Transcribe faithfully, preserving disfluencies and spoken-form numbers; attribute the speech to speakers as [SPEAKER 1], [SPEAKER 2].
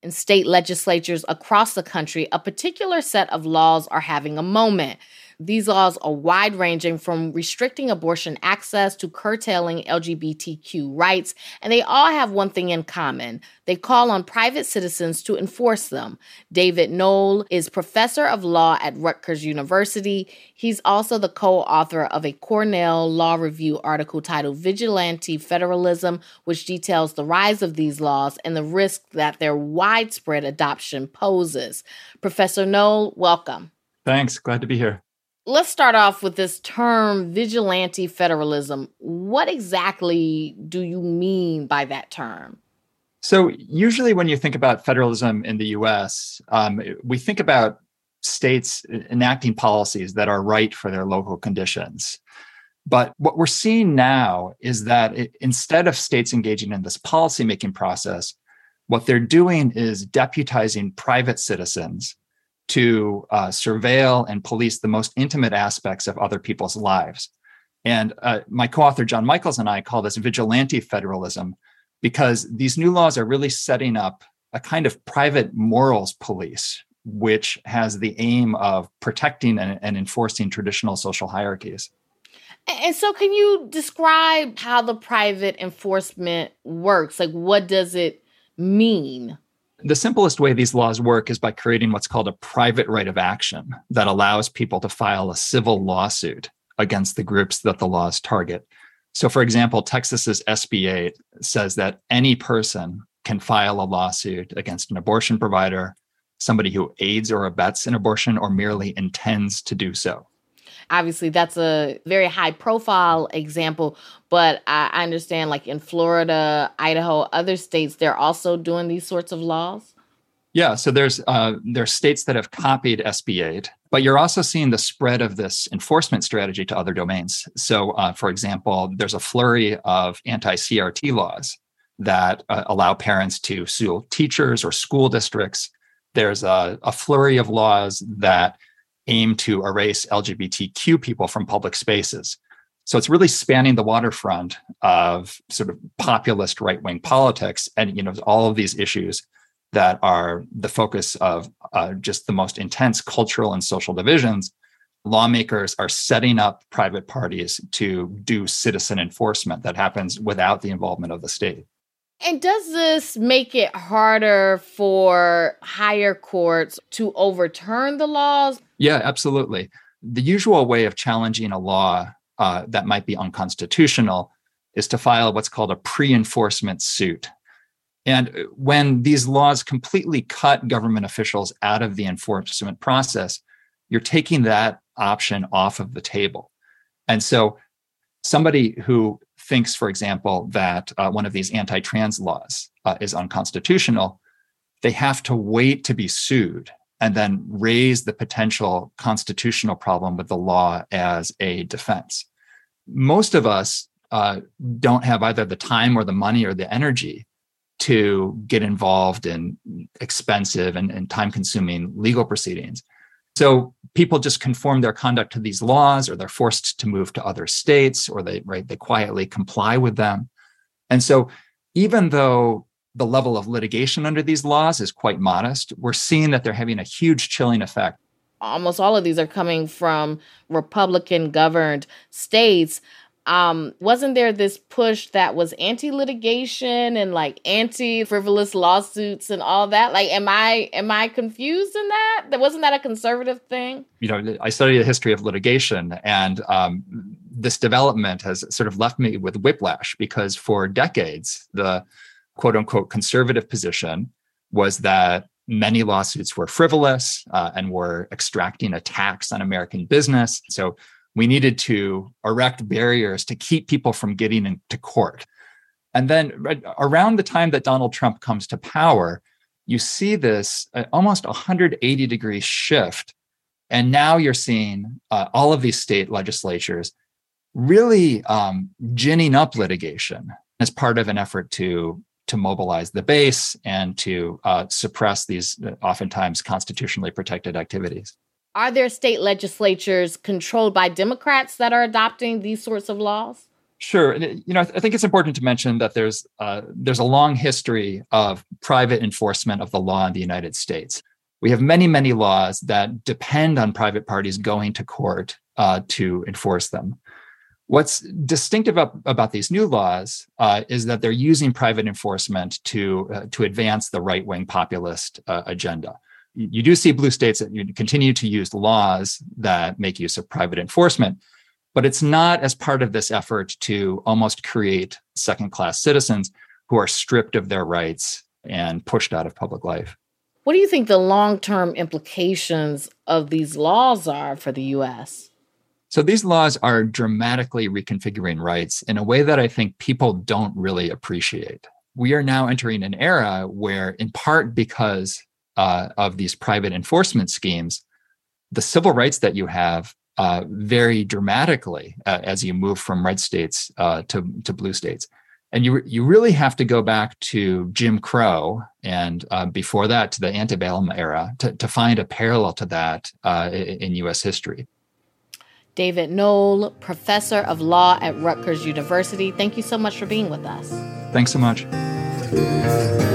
[SPEAKER 1] In state legislatures across the country, a particular set of laws are having a moment. These laws are wide-ranging, from restricting abortion access to curtailing L G B T Q rights, and they all have one thing in common. They call on private citizens to enforce them. David Knoll is professor of law at Rutgers University. He's also the co-author of a Cornell Law Review article titled Vigilante Federalism, which details the rise of these laws and the risk that their widespread adoption poses. Professor Knoll, welcome.
[SPEAKER 2] Thanks. Glad to be here.
[SPEAKER 1] Let's start off with this term, vigilante federalism. What exactly do you mean by that term?
[SPEAKER 2] So usually when you think about federalism in the U S, um, we think about states enacting policies that are right for their local conditions. But what we're seeing now is that it, instead of states engaging in this policymaking process, what they're doing is deputizing private citizens to uh, surveil and police the most intimate aspects of other people's lives. And uh, my co-author, John Michaels, and I call this vigilante federalism because these new laws are really setting up a kind of private morals police, which has the aim of protecting and, and enforcing traditional social hierarchies.
[SPEAKER 1] And so can you describe how the private enforcement works? Like, what does it mean?
[SPEAKER 2] The simplest way these laws work is by creating what's called a private right of action that allows people to file a civil lawsuit against the groups that the laws target. So, for example, Texas's S B eight says that any person can file a lawsuit against an abortion provider, somebody who aids or abets an abortion, or merely intends to do so.
[SPEAKER 1] Obviously, that's a very high-profile example, but I understand, like in Florida, Idaho, other states, they're also doing these sorts of laws?
[SPEAKER 2] Yeah, so there's uh, there's states that have copied S B eight, but you're also seeing the spread of this enforcement strategy to other domains. So, uh, for example, there's a flurry of anti-C R T laws that uh, allow parents to sue teachers or school districts. There's a, a flurry of laws that aim to erase L G B T Q people from public spaces. So it's really spanning the waterfront of sort of populist right-wing politics and, you know, all of these issues that are the focus of uh, just the most intense cultural and social divisions. Lawmakers are setting up private parties to do citizen enforcement that happens without the involvement of the state.
[SPEAKER 1] And does this make it harder for higher courts to overturn the laws?
[SPEAKER 2] Yeah, absolutely. The usual way of challenging a law uh, that might be unconstitutional is to file what's called a pre-enforcement suit. And when these laws completely cut government officials out of the enforcement process, you're taking that option off of the table. And so somebody who thinks, for example, that uh, one of these anti-trans laws uh, is unconstitutional, they have to wait to be sued and then raise the potential constitutional problem with the law as a defense. Most of us uh, don't have either the time or the money or the energy to get involved in expensive and, and time-consuming legal proceedings. So people just conform their conduct to these laws, or they're forced to move to other states, or they right they quietly comply with them. And so even though the level of litigation under these laws is quite modest, we're seeing that they're having a huge chilling effect.
[SPEAKER 1] Almost all of these are coming from Republican-governed states. Um, wasn't there this push that was anti-litigation and like anti-frivolous lawsuits and all that? Like, am I am I confused in that? That wasn't that a conservative thing?
[SPEAKER 2] You know, I studied the history of litigation, and um, this development has sort of left me with whiplash because for decades, the quote unquote conservative position was that many lawsuits were frivolous uh, and were extracting a tax on American business. So we needed to erect barriers to keep people from getting into court. And then right around the time that Donald Trump comes to power, you see this uh, almost one hundred eighty degree shift. And now you're seeing uh, all of these state legislatures really um, ginning up litigation as part of an effort to, to mobilize the base and to uh, suppress these uh, oftentimes constitutionally protected activities.
[SPEAKER 1] Are there state legislatures controlled by Democrats that are adopting these sorts of laws?
[SPEAKER 2] Sure. You know, I, th- I think it's important to mention that there's uh, there's a long history of private enforcement of the law in the United States. We have many, many laws that depend on private parties going to court uh, to enforce them. What's distinctive up, about these new laws uh, is that they're using private enforcement to uh, to advance the right-wing populist uh, agenda. You, you do see blue states that you continue to use laws that make use of private enforcement, but it's not as part of this effort to almost create second-class citizens who are stripped of their rights and pushed out of public life.
[SPEAKER 1] What do you think the long-term implications of these laws are for the U S?
[SPEAKER 2] So these laws are dramatically reconfiguring rights in a way that I think people don't really appreciate. We are now entering an era where, in part because uh, of these private enforcement schemes, the civil rights that you have uh, vary dramatically uh, as you move from red states uh, to, to blue states. And you you really have to go back to Jim Crow and uh, before that to the antebellum era to, to find a parallel to that uh, in U S history.
[SPEAKER 1] David Knoll, professor of law at Rutgers University, thank you so much for being with us.
[SPEAKER 2] Thanks so much.